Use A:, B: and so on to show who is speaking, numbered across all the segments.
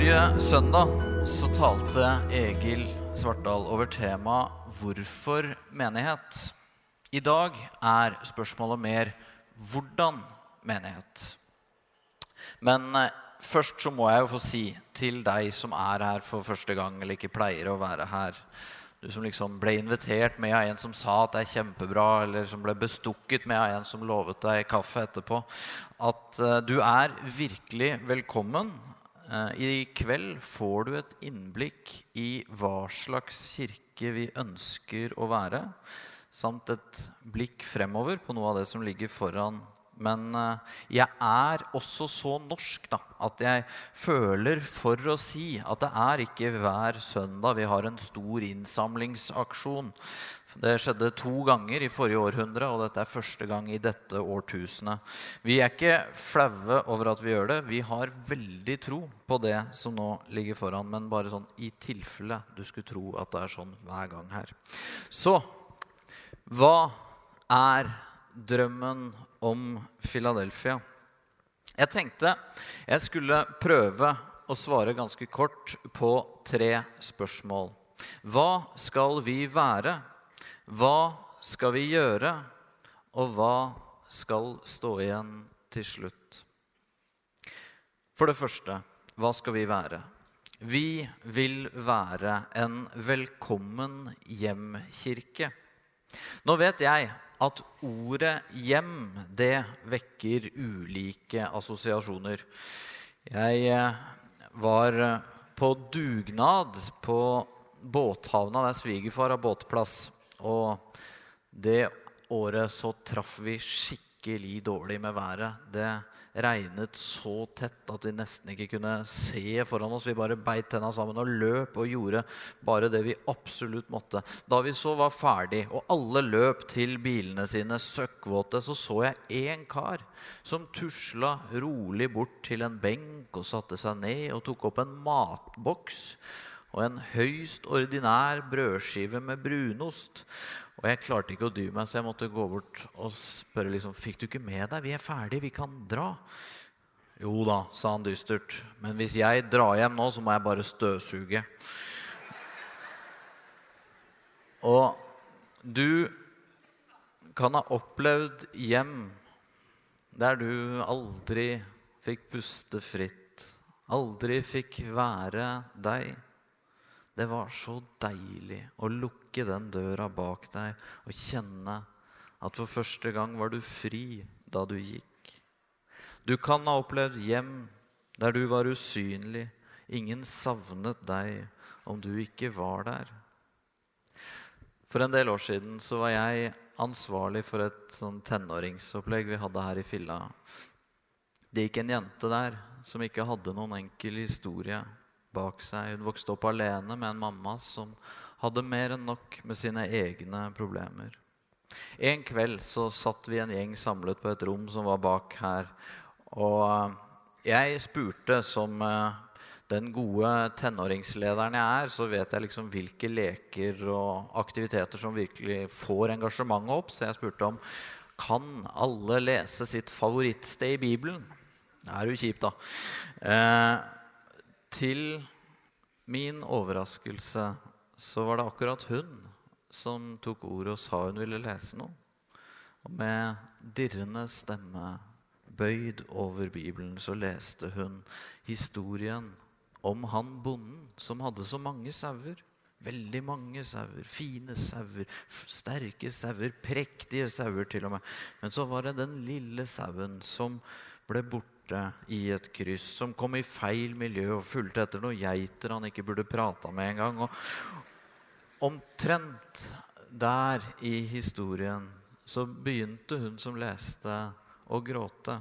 A: Forrige søndag så talte Egil Svartdal over tema «Hvorfor menighet?». I dag spørsmålet mer «Hvordan menighet?». Men først så må jeg jo få si til deg som her for første gang, eller ikke pleier å være her, du som liksom ble invitert med av en som sa at det kjempebra, eller som ble bestukket med av en som lovet deg kaffe etterpå, at du virkelig velkommen. I kveld får du et innblikk i hva slags kirke vi ønsker å være, samt et blikk fremover på noe av det som ligger foran. Men jeg også så norsk da, at jeg føler for å si at det ikke hver søndag vi har en stor innsamlingsaksjon. Det skjedde 2 ganger i forrige århundre, og dette første gang i dette årtusenet. Vi ikke flaue over at vi gjør det. Vi har veldig tro på det som nå ligger foran, men bare sånn i tilfelle du skulle tro at det sånn hver gang her. Så, hva drømmen om Philadelphia? Jeg tenkte jeg skulle prøve å svare ganske kort på 3 spørsmål. Hva skal vi være? Hva skal vi gjøre? Og hva skal stå igjen til slutt? For det første, hva skal vi være? Vi vil være en velkommen hjemkirke. Nå vet jeg at ordet hjem, det vekker ulike assosiasjoner. Jeg var på dugnad på båthavna der svigerfar har båtplass. Og det året så traff vi skikkelig dårlig med været. Det regnet så tett at vi nesten ikke kunne se foran oss. Vi bare beit tenna sammen og løp og gjorde bare det vi absolutt måtte. Da vi så var ferdig, og alle løp til bilene sine søkkvåte, så jeg en kar som tusla rolig bort til en benk og satte seg ned og tok opp en matboks og en høyst ordinær brødskive med brunost. Og jeg klarte ikke å dy meg, så jeg måtte gå bort og spørre liksom, fikk du ikke med deg? Vi ferdige, vi kan dra. Jo da, sa han dystert, men hvis jeg drar hjem nå, så må jeg bare støvsuge. Og du kan ha opplevd hjem der du aldri fikk puste fritt, aldri fikk være deg. Det var så deilig å lukke den døra bak deg og kjenne at for første gang var du fri da du gikk. Du kan ha opplevd hjem der du var usynlig. Ingen savnet deg om du ikke var der. For en del år siden så var jeg ansvarlig for et sånn tenåringsopplegg vi hadde her i Filla. Det gikk en jente der som ikke hadde noen enkel historie bak seg. Hun vokste opp alene med en mamma som hadde mer enn nok med sine egne problemer. En kveld så satt vi en gjeng samlet på et rom som var bak her, og jeg spurte som den gode tenåringslederen jeg så vet jeg liksom hvilke leker og aktiviteter som virkelig får engasjementet opp, så jeg spurte om kan alle lese sitt favorittsted i Bibelen? Det jo kjipt da. Til min overraskelse så var det akkurat hun som tok ordet og sa hun ville lese noe. Og med dirrende stemme, bøyd over Bibelen, så leste hun historien om han bonden som hadde så mange sauer. Veldig mange sauer, fine sauer, sterke sauer, prektige sauer til og med. Men så var det den lille sauen som ble borte i et kryss, som kom i feil miljø og fulgte etter noen geiter han ikke burde prate med en gang. Og omtrent der i historien så begynte hun som leste å gråte.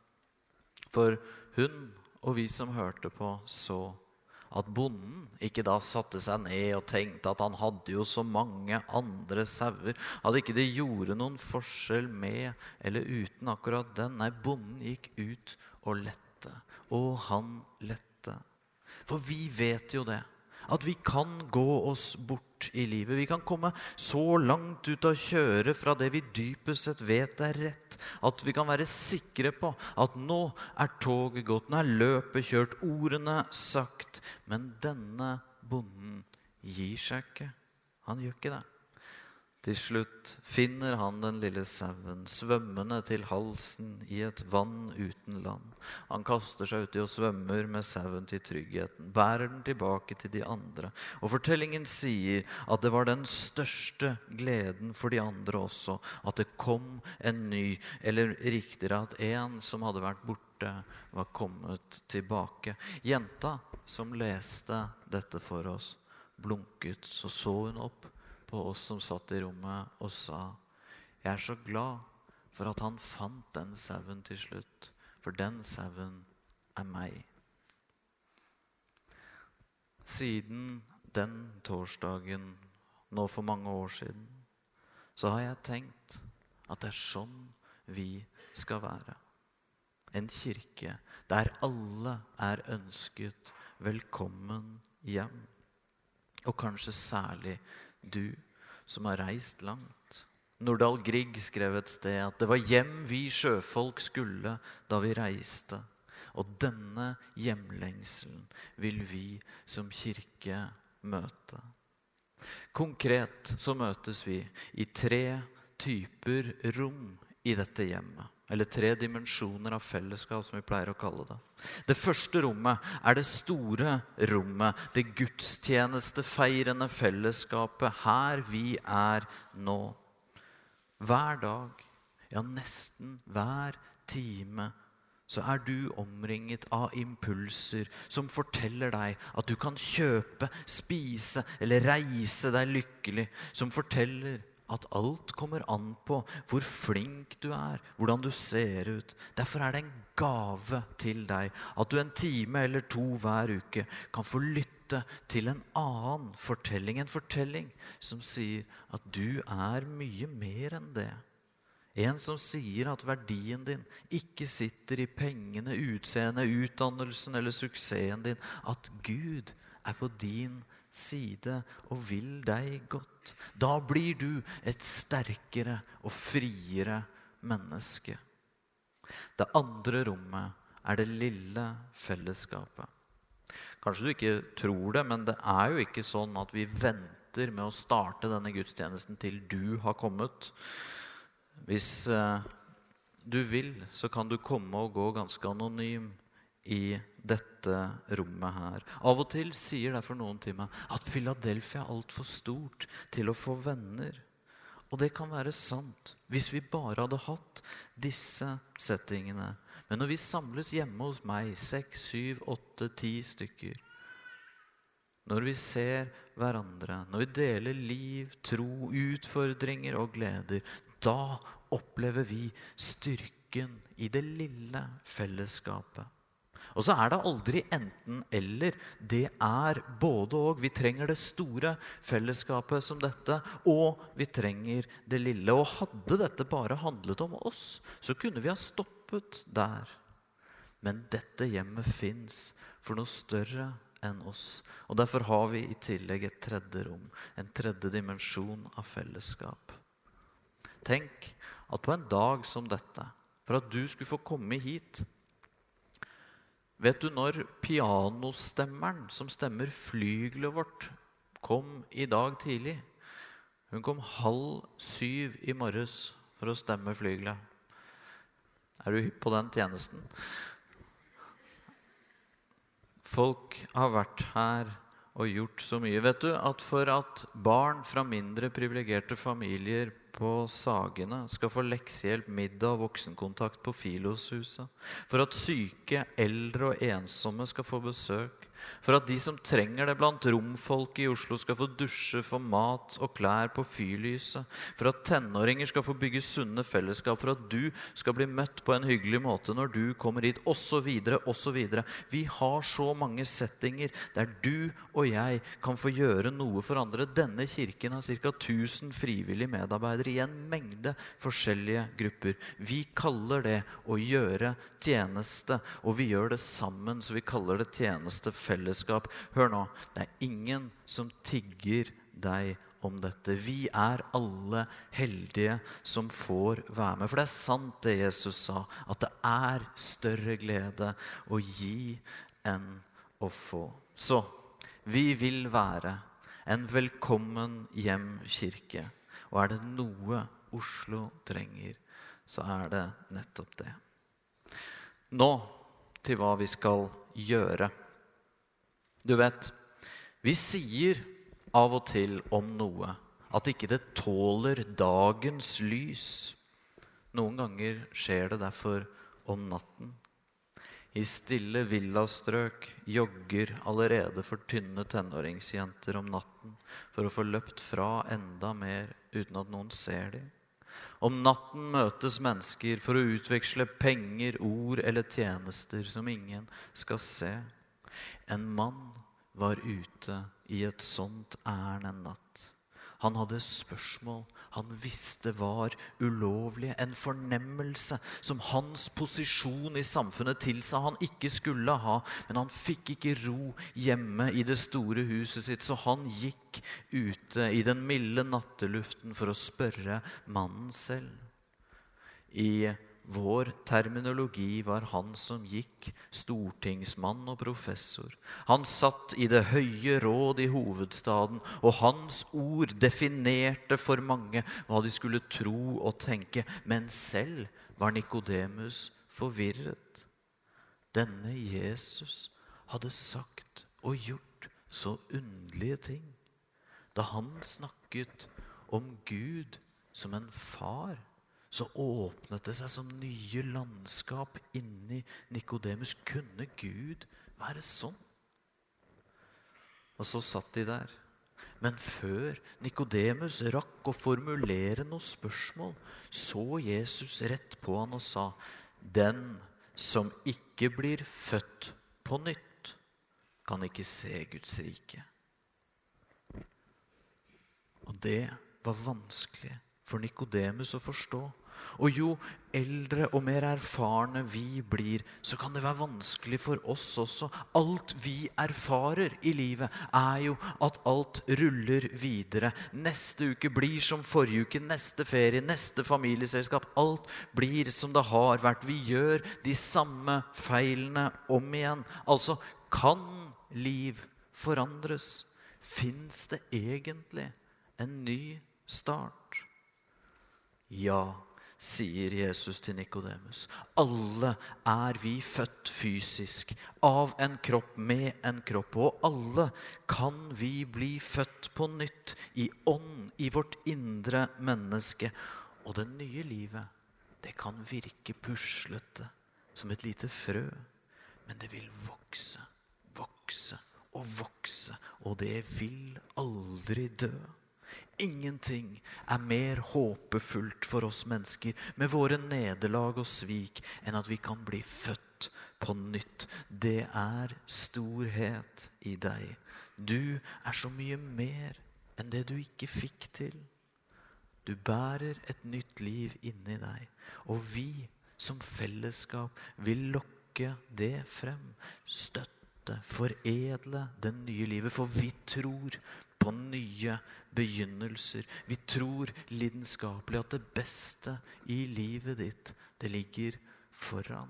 A: For hun og vi som hørte på så at bonden ikke da satte seg ned og tenkte at han hadde jo så mange andre sauer, at ikke det gjorde noen forskjell med eller uten akkurat den. Nei, bonden gikk ut og lette, og han lette. For vi vet jo det, at vi kan gå oss bort i livet. Vi kan komme så langt ut av kjøret fra det vi dypest sett vet rett, tett, at vi kan være sikre på at nå toget gått, nå løpet kjørt, ordene sagt. Men denne bonden gir seg ikke. Han gjør ikke det. Til slutt finner han den lille sauen svømmende til halsen i et vann uten land. Han kaster seg uti og svømmer med sauen til tryggheten, bærer den tilbake til de andre. Og fortellingen sier at det var den største gleden for de andre også, at det kom en ny, eller riktigere at en som hadde vært borte, var kommet tilbake. Jenta som leste dette for oss, blunket, så hun opp på oss som satt i rommet og sa: jeg så glad for at han fant den sauen til slutt, for den sauen meg. Siden den torsdagen, nå for mange år siden, så har jeg tenkt at det sånn vi skal være. En kirke der alle ønsket velkommen hjem. Og kanskje særlig du som har reist langt. Nordahl Grieg skrev et sted at det var hjem vi sjøfolk skulle da vi reiste. Og denne hjemlengselen vil vi som kirke møte. Konkret så møtes vi i 3 typer rom i dette hjemmet. Eller 3 dimensjoner av fellesskap, som vi pleier å kalle det. Det første rommet det store rommet, det gudstjenestefeirende fellesskapet, her vi nå. Hver dag, ja nesten hver time, så du omringet av impulser som forteller deg at du kan kjøpe, spise eller reise deg lykkelig, som forteller at alt kommer an på hvor flink du hvordan du ser ut. Derfor det en gave til deg at du en time eller 2 hver uke kan få lytte til en annen fortelling. En fortelling som sier at du mye mer enn det. En som sier at verdien din ikke sitter i pengene, utseendet, utdannelsen eller suksessen din. At Gud på din side og vil deg godt. Da blir du et sterkere og friere menneske. Det andre rommet det lille fellesskapet. Kanskje du ikke tror det, men det jo ikke sånn at vi venter med å starte denne gudstjenesten til du har kommet. Hvis du vil, så kan du komme og gå ganske anonym i dette rommet her. Av og til sier derfor noen til meg at Philadelphia alt for stort til å få venner. Og det kan være sant, hvis vi bare hadde hatt disse settingene. Men når vi samles hjemme hos meg, 6, 7, 8, 10 stykker, når vi ser hverandre, når vi deler liv, tro, utfordringer og gleder, da opplever vi styrken i det lille fellesskapet. Og så det aldri enten eller, det både og. Vi trenger det store fellesskapet som dette, og vi trenger det lille. Og hadde dette bare handlet om oss, så kunne vi ha stoppet der. Men dette hjemmet finnes for noe større enn oss. Og derfor har vi i tillegg et 3. rom, en 3. dimensjon av fellesskap. Tenk at på en dag som dette, for at du skulle få komme hit, vet du når pianostemmeren som stemmer flygelet vårt kom i dag tidlig? Hun kom 6:30 i morges for å stemme flygelet. Du hypp på den tjenesten? Folk har vært her og gjort så mye. Vet du at for at barn fra mindre privilegerte familier på Sagene skal få leksehjelp, middag og voksenkontakt på Filoshuset, for at syke, eldre og ensomme skal få besøk, for at de som trenger det blant romfolk i Oslo skal få dusje, få mat og klær på Fyrlyset, for at tenåringer skal få bygge sunne fellesskap, for at du skal bli møtt på en hyggelig måte når du kommer hit, og så videre, og så videre. Vi har så mange settinger der du og jeg kan få gjøre noe for andre. Denne kirken har ca. 1000 frivillige medarbeidere i en mengde forskjellige grupper. Vi kaller det å gjøre tjeneste, og vi gjør det sammen, så vi kaller det tjenestefellesskap. Hør nå, det ingen som tigger deg om dette. Vi alle heldige som får være med. For det sant det Jesus sa, at det større glede å gi enn å få. Så vi vil være en velkommen hjem kirke. Og det noe Oslo trenger, så det nettopp det. Nå til hva vi skal gjøre. Du vet, vi sier av og til om noe at ikke det tåler dagens lys. Noen ganger skjer det derfor om natten. I stille villastrøk jogger allerede for tynne tenåringsjenter om natten for å få løpt fra enda mer uten at noen ser dem. Om natten møtes mennesker for å utveksle penger, ord eller tjenester som ingen skal se. En mann var ute i et sånt ærend en natt. Han hadde spørsmål han visste var ulovlige, en fornemmelse som hans posisjon i samfunnet tilsa han ikke skulle ha, men han fikk ikke ro hjemme i det store huset sitt, så han gikk ute i den milde natteluften for å spørre mannen selv. I vår terminologi var han som gikk stortingsmann og professor. Han satt i det høye råd i hovedstaden, og hans ord definerte for mange hva de skulle tro og tenke. Men selv var Nikodemus forvirret. Denne Jesus hadde sagt og gjort så underlige ting. Da han snakket om Gud som en far, så åpnet det seg som nye landskap inni Nikodemus. Kunne Gud være sånn? Og så satt de der. Men før Nikodemus rakk å formulere noe spørsmål, så Jesus rett på han og sa: Den som ikke blir født på nytt, kan ikke se Guds rike. Og det var vanskelig for Nikodemus å forstå. Og jo eldre og mer erfarne vi blir, så kan det være vanskelig for oss også. Alt vi erfarer i livet jo at alt ruller videre. Neste uke blir som forrige uke, neste ferie, neste familieselskap. Alt blir som det har vært. Vi gjør de samme feilene om igjen. Altså, kan liv forandres? Finns det egentlig en ny start? Ja, sier Jesus til Nikodemus. Alle vi født fysisk, av en kropp, med en kropp. Og alle kan vi bli født på nytt, i ånd, i vårt indre menneske. Og det nye livet, det kan virke puslete, som et lite frø. Men det vil vokse, vokse og vokse, og det vil aldri dø. Ingenting mer håpefullt for oss mennesker med våre nederlag og svik enn at vi kan bli født på nytt. Det storhet i deg. Du så mye mer enn det du ikke fikk til. Du bærer et nytt liv inni deg, og vi som fellesskap vil lokke det frem, støtte, foredle det nye livet, for vi tror på nye begynnelser. Vi tror lidenskapelig at det beste i livet ditt, det ligger foran.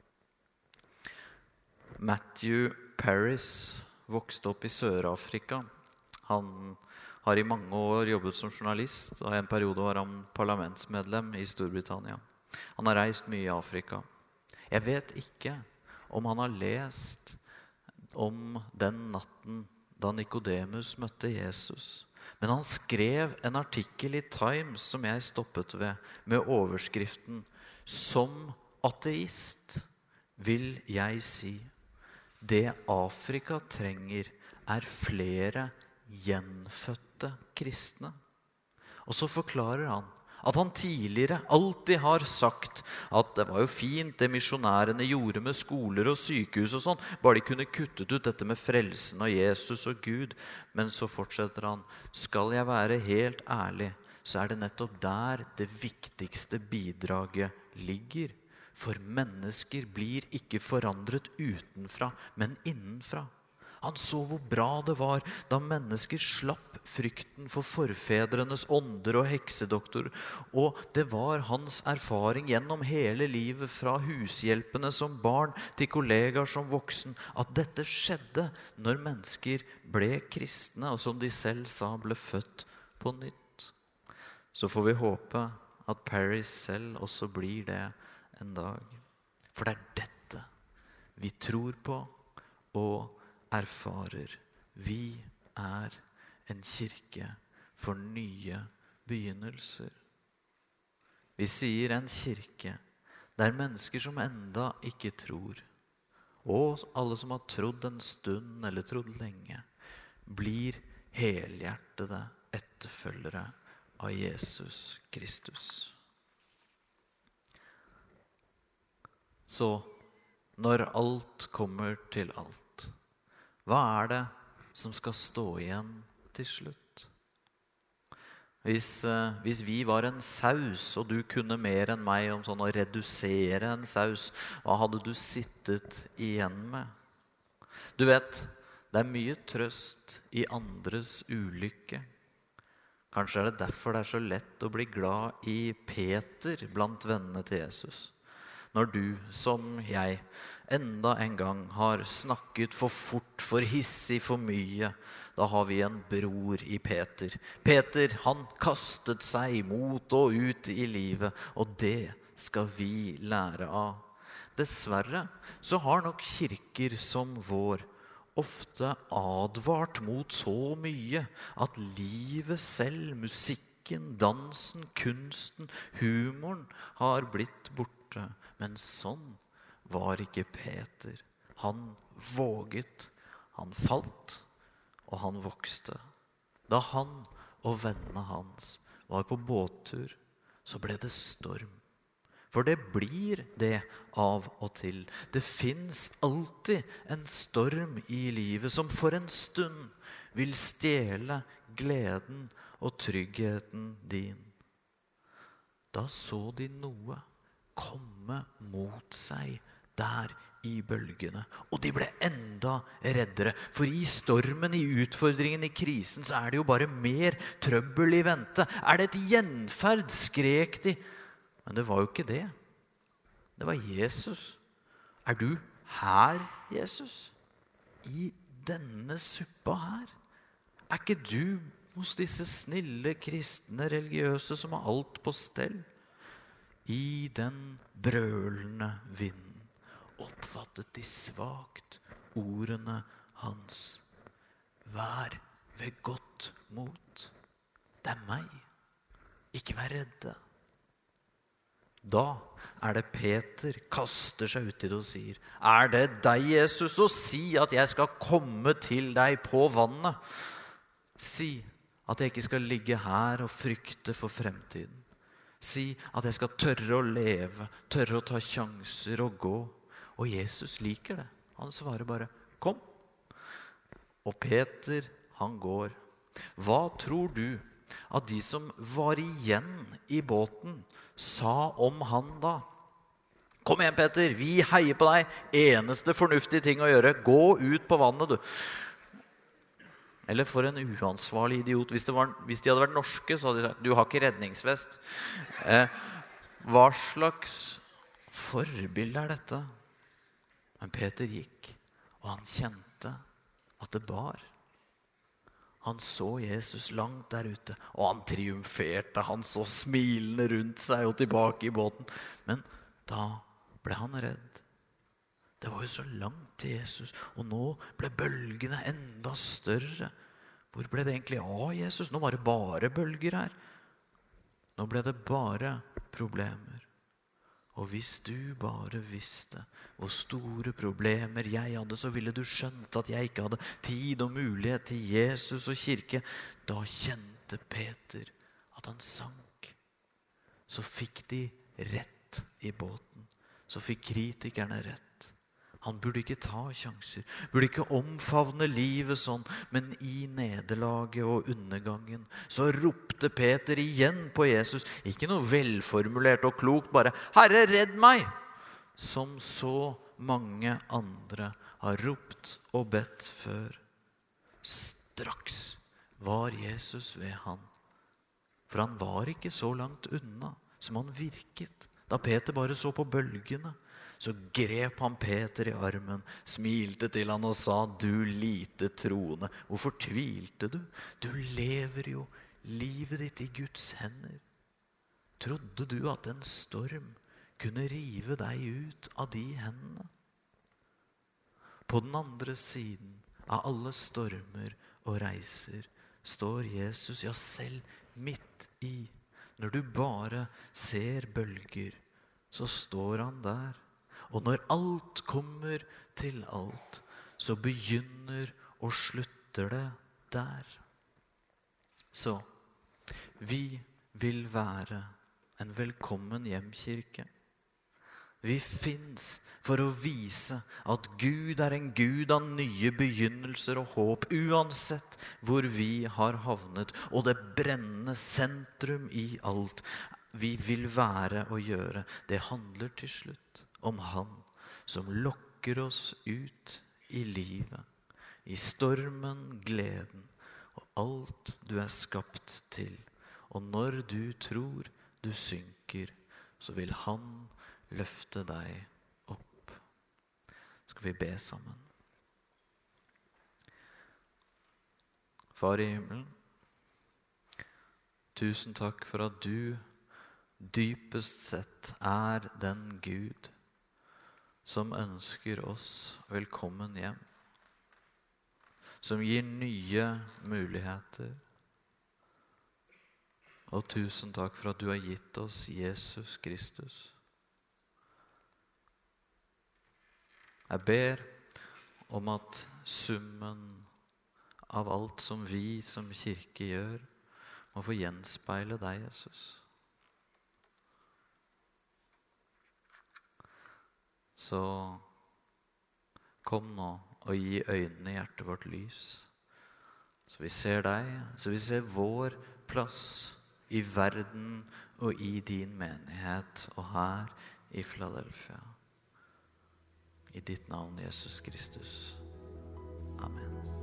A: Matthew Paris vokste opp i Sør-Afrika. Han har i mange år jobbet som journalist, og i en periode var han parlamentsmedlem i Storbritannia. Han har reist mye i Afrika. Jeg vet ikke om han har lest om den natten da Nikodemus møtte Jesus. Men han skrev en artikkel i Times som jeg stoppet ved, med overskriften: Som ateist vil jeg si, det Afrika trenger flere gjenfødte kristne. Og så forklarer han at han tidligere alltid har sagt at det var jo fint det misjonærene gjorde med skoler og sykehus og sånn, bare de kunne kuttet ut dette med frelsen og Jesus og Gud. Men så fortsetter han: skal jeg være helt ærlig, så det nettopp der det viktigste bidraget ligger. For mennesker blir ikke forandret utenfra, men innenfra. Han så hvor bra det var da mennesker slapp frykten for forfedrenes ånder og heksedoktor. Og det var hans erfaring gjennom hele livet, fra hushjelpene som barn til kollegaer som voksen, at dette skjedde når mennesker ble kristne, og som de selv sa, ble født på nytt. Så får vi håpe at Paris selv også blir det en dag. For det dette vi tror på og erfarer. Vi en kirke for nye begynnelser. Vi sier en kirke der mennesker som enda ikke tror, og alle som har trodd en stund eller trodd lenge, blir helhjertede etterfølgere av Jesus Kristus. Så når alt kommer til alt, hva det som skal stå igjen til slutt? Hvis vi var en saus, og du kunne mer enn meg om sånn å redusere en saus, hva hadde du sittet igjen med? Du vet, det mye trøst i andres ulykke. Kanskje det derfor det så lett å bli glad i Peter blant vennene til Jesus. Når du, som jeg, enda en gang har snakket for fort, for hissig, for mye, da har vi en bror i Peter. Peter, han kastet seg mot og ut i livet, og det skal vi lære av. Dessverre så har nok kirker som vår ofte advart mot så mye at livet selv, musikken, dansen, kunsten, humoren har blitt borte. Men sånn var ikke Peter. Han våget, han falt, og han vokste. Da han og vennene hans var på båttur, så ble det storm. For det blir det av og til. Det finnes alltid en storm i livet som for en stund vil stjele gleden og tryggheten din. Da så de noe komme mot seg der i bølgene. Og de ble enda reddere. For i stormen, i utfordringen, i krisen, så det jo bare mer trøbbel i vente. Det et gjenferd, skrek de. Men det var jo ikke det. Det var Jesus. Du her, Jesus? I denne suppa her? Ikke du hos disse snille, kristne, religiøse som har alt på stell? I den brølende vinden oppfattet de svagt ordene hans. Vær ved godt mot. Det meg. Ikke vær redde. Da det Peter kaster seg ut i det og sier, det deg, Jesus, og si at jeg skal komme til deg på vannet. Si at jeg ikke skal ligge her og frykte for fremtiden. Si at jeg skal tørre å leve, tørre å ta sjanser og gå. Og Jesus liker det. Han svarer bare, kom. Og Peter, han går. Hva tror du at de som var igjen i båten sa om han da? Kom igjen, Peter, vi heier på deg. Eneste fornuftige ting å gjøre. Gå ut på vannet, du. Eller for en uansvarlig idiot. Hvis de hadde vært norske, så hadde de sagt, du har ikke redningsvest. Hva slags forbilde dette? Men Peter gikk, og han kjente at det bar. Han så Jesus langt der ute, og han triumferte. Han så smilende rundt seg og tilbake i båten. Men da ble han redd. Det var jo så langt til Jesus, og nå ble bølgene enda større. Hvor ble det egentlig av Jesus? Nå var det bare bølger her. Nå ble det bare problemer. Og hvis du bare visste hvor store problemer jeg hadde, så ville du skjønt at jeg ikke hadde tid og mulighet til Jesus og kirke. Da kjente Peter at han sank. Så fikk de rett i båten. Så fikk kritikerne rett. Han burde ikke ta sjanser, burde ikke omfavne livet sånn, men i nederlaget og undergangen så ropte Peter igjen på Jesus, ikke noe velformulert og klokt, bare «Herre, redd meg!» som så mange andre har ropt og bedt før. Straks var Jesus ved han. For han var ikke så langt unna som han virket. Da Peter bare så på bølgene, så grep han Peter i armen, smilte til han og sa, du lite troende, hvorfor tvilte du? Du lever jo livet ditt i Guds hender. Trodde du at en storm kunne rive deg ut av de hendene? På den andre siden av alle stormer og reiser står Jesus, ja selv midt i. Når du bare ser bølger, så står han der. Og når alt kommer til alt, så begynner og slutter det der. Så vi vil være en velkommen hjemkirke. Vi finnes for å vise at Gud er en Gud av nye begynnelser og håp, uansett hvor vi har havnet, og det brennende sentrum i alt vi vil være og gjøre, det handler til slutt om Han som lokker oss ut i livet, i stormen, gleden, og alt du er skapt til. Og når du tror du synker, så vil Han løfte deg opp. Skal vi be sammen? Far i himmelen, tusen takk for at du dypest sett er den Gud som ønsker oss velkommen hjem, som gir nye muligheter. Og tusen takk for at du har gitt oss Jesus Kristus. Jeg ber om at summen av alt som vi som kirke gjør, må få gjenspeile deg, Jesus. Så kom nå og gi øynene i hjertet vårt lys, så vi ser deg, så vi ser vår plass i verden og i din menighet og her i Philadelphia. I ditt navn, Jesus Kristus. Amen.